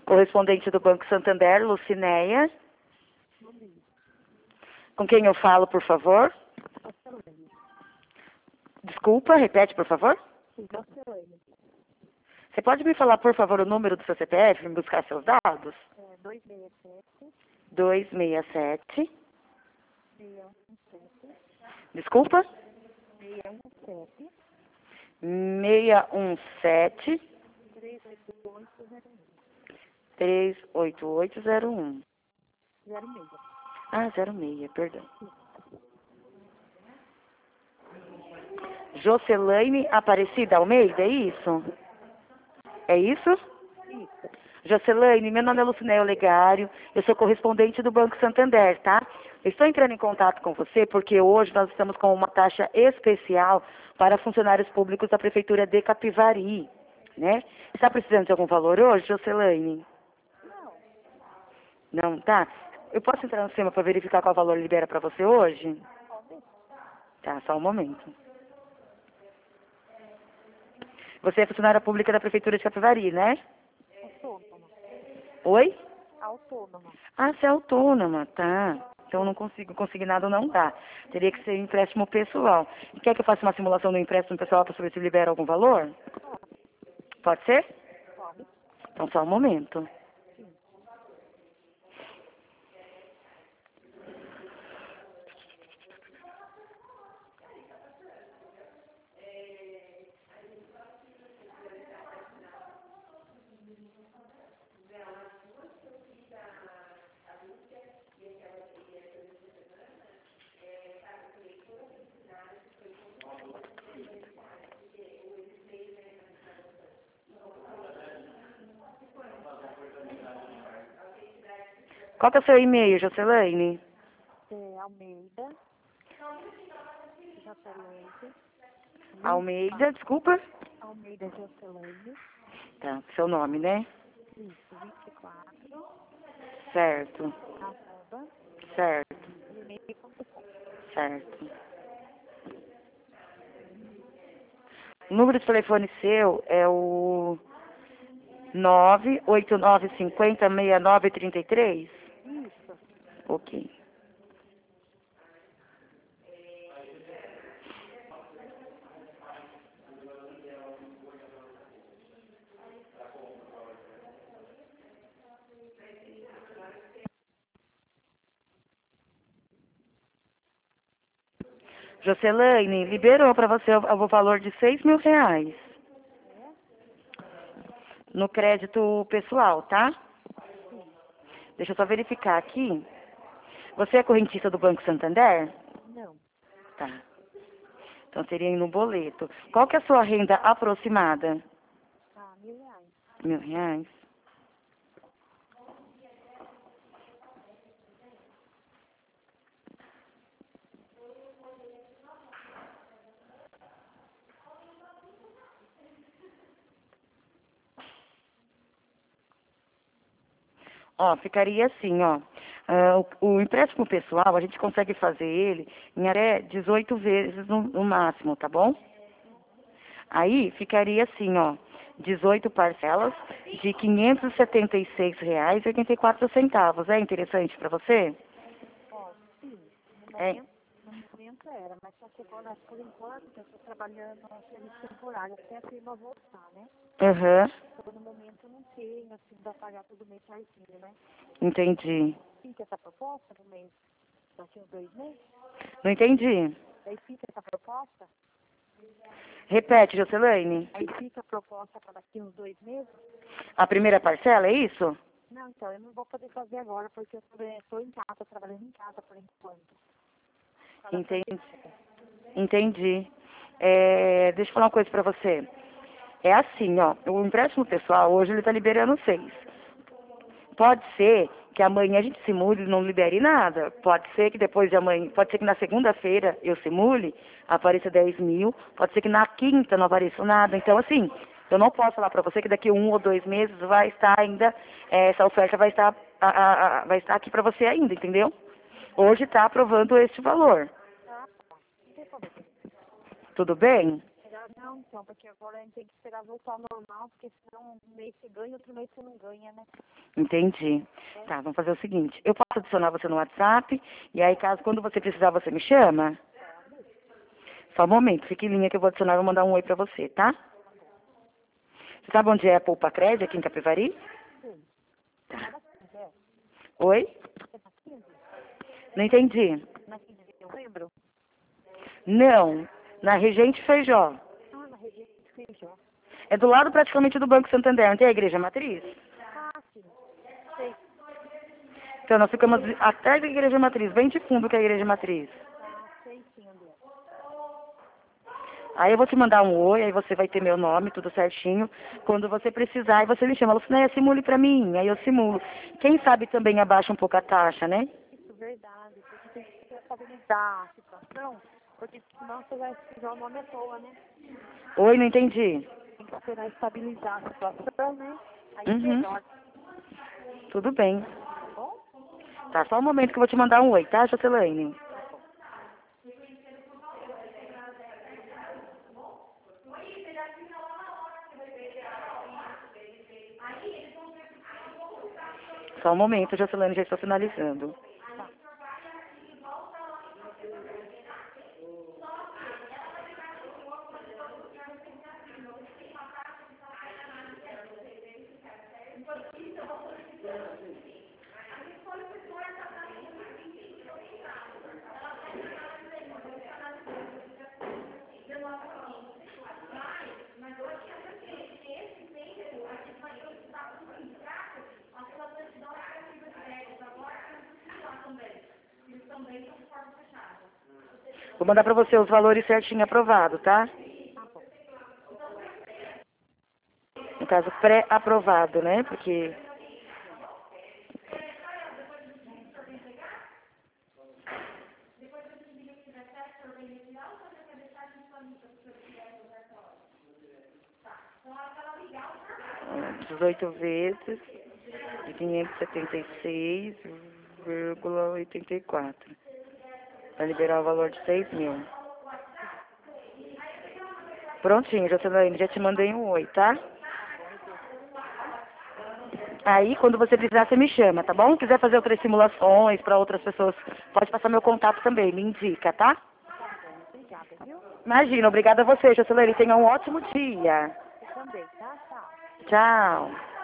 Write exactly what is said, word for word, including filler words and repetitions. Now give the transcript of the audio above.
correspondente do Banco Santander, Lucinéia. Com quem eu falo, por favor? Desculpa, repete, por favor. Você pode me falar, por favor, o número do seu C P F, me buscar seus dados? É dois seis sete. dois seis sete. seis um sete. Desculpa? seis um sete. seis um sete. três oito oito zero um. três oito oito zero um. zero seis. Ah, zero seis, perdão. Jocelaine Aparecida Almeida, é isso? É isso? Isso. Jocelaine, meu nome é Lucinéia Olegário, eu sou correspondente do Banco Santander, tá? Eu estou entrando em contato com você porque hoje nós estamos com uma taxa especial para funcionários públicos da Prefeitura de Capivari, né? Está precisando de algum valor hoje, Jocelaine? Não. Não, tá? Eu posso entrar no sistema para verificar qual valor libera para você hoje? Pode. Tá, só um momento. Você é funcionária pública da Prefeitura de Capivari, né? Autônoma. Oi? Autônoma. Ah, você é autônoma, tá. Então eu não consigo, consignado não dá. Teria que ser empréstimo pessoal. Quer que eu faça uma simulação do empréstimo pessoal para saber se libera algum valor? Pode ser? Pode. Então só um momento. Sim. Qual que é o seu e-mail, Jocelaine? É Almeida. Jocelaine. Almeida, desculpa. Almeida Jocelaine. Tá, seu nome, né? Isso. vinte e quatro. Certo, Arroba. certo, gmail ponto com. certo. O número de telefone seu é o nove oito nove cinco zero seis nove três três? Isso. Ok. Jocelaine, liberou para você o, o valor de seis mil reais. No crédito pessoal, tá? Sim. Deixa eu só verificar aqui. Você é correntista do Banco Santander? Não. Tá. Então seria no boleto. Qual que é a sua renda aproximada? Ah, mil reais. Mil reais. Ó, ficaria assim, ó. Ah, o, o empréstimo pessoal, a gente consegue fazer ele em até dezoito vezes no, no máximo, tá bom? Aí ficaria assim, ó. dezoito parcelas de quinhentos e setenta e seis reais e oitenta e quatro centavos. É interessante para você? Ó, sim. No É. momento, no momento era, mas só que agora, por enquanto, eu estou trabalhando no serviço temporário até a firma voltar, né? Aham, Então, no momento, eu não tenho, assim, para pagar todo mês certinho, né? entendi. Fica essa proposta no mês, daqui uns dois meses? Não entendi. Aí fica essa proposta? Repete, Jocelaine. Aí fica a proposta para daqui uns dois meses? A primeira parcela, é isso? Não, então, eu não vou poder fazer agora, porque eu estou em casa, trabalhando em casa por enquanto. Entendi. Entendi. É, deixa eu falar uma coisa pra você. É assim, ó, o empréstimo pessoal hoje ele tá liberando seis. Pode ser que amanhã a gente simule e não libere nada. Pode ser que depois de amanhã, pode ser que na segunda-feira eu simule, apareça dez mil, pode ser que na quinta não apareça nada. Então, assim, eu não posso falar pra você que daqui um ou dois meses vai estar ainda, eh, essa oferta vai estar, a, a, a, vai estar aqui pra você ainda, entendeu? Hoje tá aprovando este valor. Ah, tá. Não tem problema. Tudo bem? Melhor Não, então, porque agora a gente tem que esperar voltar ao normal, porque senão um mês você ganha, outro mês você não ganha, né? Entendi. Tá, vamos fazer o seguinte. Eu posso adicionar você no WhatsApp, e aí caso quando você precisar, você me chama? Só um momento, fique em linha que eu vou adicionar e vou mandar um oi pra você, tá? Você sabe onde é a Poupa Crédito, aqui em Capivari? Sim. Tá. Cada quinze, é. Oi? É na quinze? Não entendi. Na quinze de novembro? Não, na Regente Feijó. Ah, na região de Feijó. É do lado praticamente do Banco Santander, não tem a igreja matriz? Ah, sim. Sei. Então nós ficamos atrás da igreja matriz, bem de fundo que é a igreja matriz. Ah, sei sim, André. Aí eu vou te mandar um oi, aí você vai ter meu nome, tudo certinho. Quando você precisar, aí você me chama. Lucinéia, simule pra mim. Aí eu simulo. Quem sabe também abaixa um pouco a taxa, né? Isso, verdade. Porque tem que estabilizar a situação, porque senão você vai escrever o nome à toa, né? Oi, não entendi. Tem que esperar estabilizar a situação, né? Aí é Uhum. melhor, Tudo bem. tá bom? Tá, só um momento que eu vou te mandar um oi, tá, Jocelaine? Tá bom. Só um momento, Jocelaine, já estou finalizando. Tá. Vou mandar pra você os valores certinho aprovado, tá? Tá bom. No caso, pré-aprovado, né? Porque... dezoito vezes de quinhentos e setenta e seis vírgula oitenta e quatro. Para liberar o valor de seis mil. Prontinho, Jocelaine, já te mandei um oi, tá? Tá bom, então. Aí, quando você precisar, você me chama, tá bom? Quiser fazer outras simulações para outras pessoas, pode passar meu contato também, me indica, tá? Tá bom. Obrigada, viu? Imagina, obrigada a você, Jocelaine. Tenha um ótimo dia. Você também, tá? Tchau. Tchau.